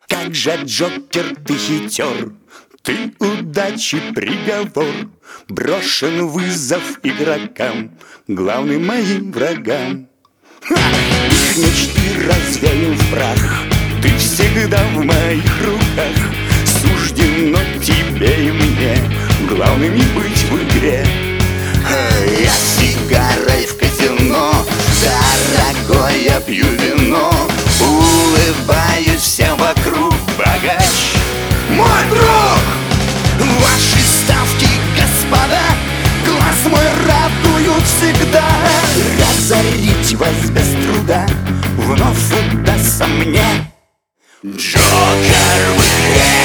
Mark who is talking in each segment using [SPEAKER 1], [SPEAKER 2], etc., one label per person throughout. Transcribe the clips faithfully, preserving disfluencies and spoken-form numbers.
[SPEAKER 1] Как же, Джокер, ты хитер, ты удачи приговор. Брошен вызов игрокам, главным моим врагам. Ха! Их мечты развеял в прах, ты всегда в моих руках. Суждено тебе и мне главными быть в игре. Я сигарой в казино, дорогой, я пью вино. Улыбаюсь всем вокруг, богач мой друг. Ваши ставки, господа, глаз мой радуют всегда. Разорить вас без труда вновь удастся мне. Джокер в игре.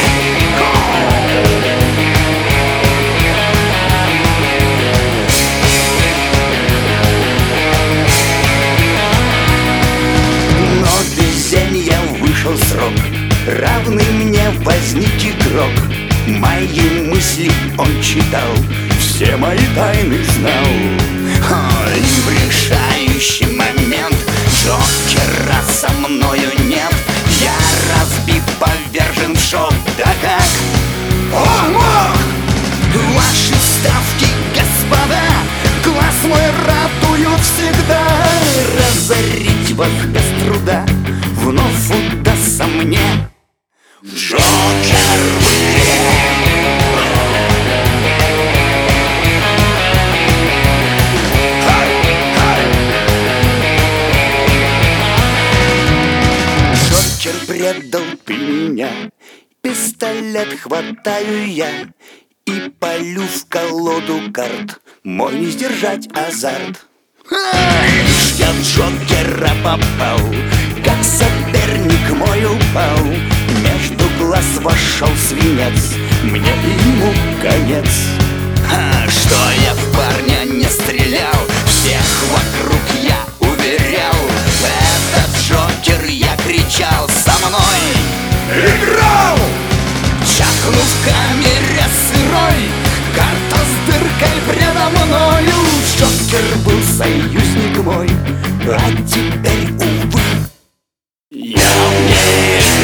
[SPEAKER 1] Но везенья вышел срок, равный мне возник игрок. Мои мысли он читал, все мои тайны знал. Ой, в решающий момент Джокера со мною нет. Я разбит, повержен в шок, да как он мог? Ваши ставки, господа, глаз мой радуют всегда. Разорить вас без труда вновь удастся мне. Джокер в игре. Джокер, предал ты меня, пистолет хватаю я и полю в колоду карт, мой не сдержать азарт. Лишь я в Джокера попал, как соперник мой упал. Между глаз вошел свинец, мне и ему конец. А что я в парня не стрелял, всех вокруг я уверял. Этот Джокер, я кричал, со мной играл. Чахнув в камере сырой, карта с дыркой предо мною. Джокер был союзник мой, а теперь, увы, я умею.